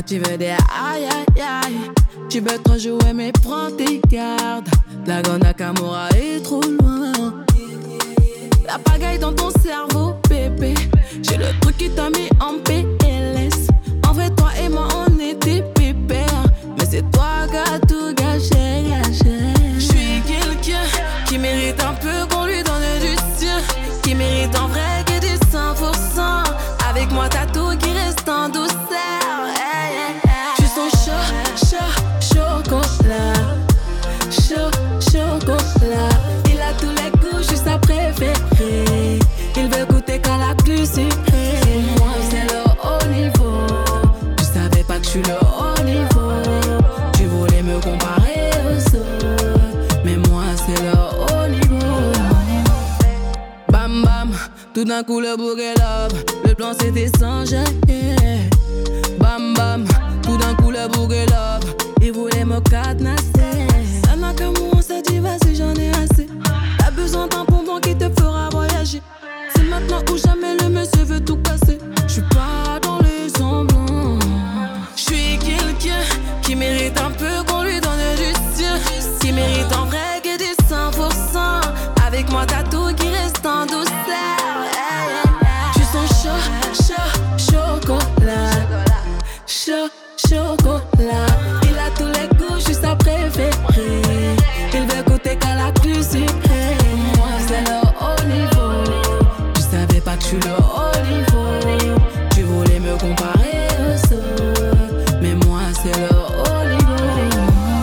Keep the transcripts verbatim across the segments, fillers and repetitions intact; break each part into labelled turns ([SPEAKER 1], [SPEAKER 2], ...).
[SPEAKER 1] tu veux des aïe aïe aïe. Tu veux trop jouer mais prends tes gardes. La grande Nakamura est trop loin. La pagaille dans ton cerveau bébé. J'ai le truc qui t'a mis en P L S. En vrai toi et moi on était pépères. Mais c'est toi qui as tout gâché, gâché. J'suis quelqu'un qui mérite un peu qu'on lui donne du sien. Qui mérite en vrai que du cent pour cent. Avec moi t'as tout qui reste en douceur. Hey, hey, hey. J'suis son chaud, chaud, chocolat. Chaud, chocolat. Il a tous les goûts, j'suis sa préférée. Il veut goûter qu'à la plus sucrée. Moi c'est le haut niveau. Tu savais pas que j'suis le haut niveau. Tu voulais me comparer aux autres. Mais moi c'est le haut niveau. Bam bam, tout d'un coup le bouquet love. Le plan c'était sans jaillir. Bam bam, tout d'un coup le bouquet love. Il voulait me cadenasser. Ça n'a que moi, on s'est dit vas-y j'en ai assez. T'as besoin d'un bonbon qui te fera voyager. C'est maintenant ou jamais, le monsieur veut tout casser. J'suis pas dans les semblants. J'suis quelqu'un qui mérite un peu qu'on lui donne du sien. Qui mérite en vrai que du cent pour cent. Avec moi t'as tout qui reste en douceur. J'suis son chaud, chaud, chocolat. Chaud, chocolat. Il a tous les goûts, j'suis sa préférée. Il veut goûter qu'à la plus sucrée. Moi c'est le haut niveau. Tu savais pas que j'suis le haut niveau. Tu voulais me comparer aux autres. Mais moi c'est le haut niveau.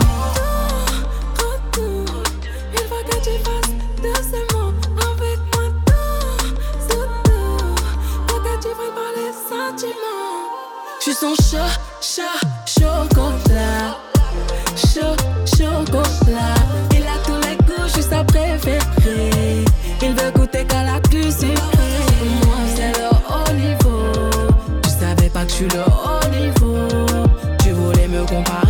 [SPEAKER 1] Tout, tout, il faut que tu fasses de ces mots avec moi. Tout, tout, tout, faut que tu prennes pas les sentiments. J'suis son chaud, chaud, chocolat. Chaud, chocolat. Il a tous les goûts, j'suis sa préférée. Il veut goûter qu'à la plus sucrée. Moi c'est le haut niveau. Tu savais pas que j'suis le haut niveau. Tu voulais me comparer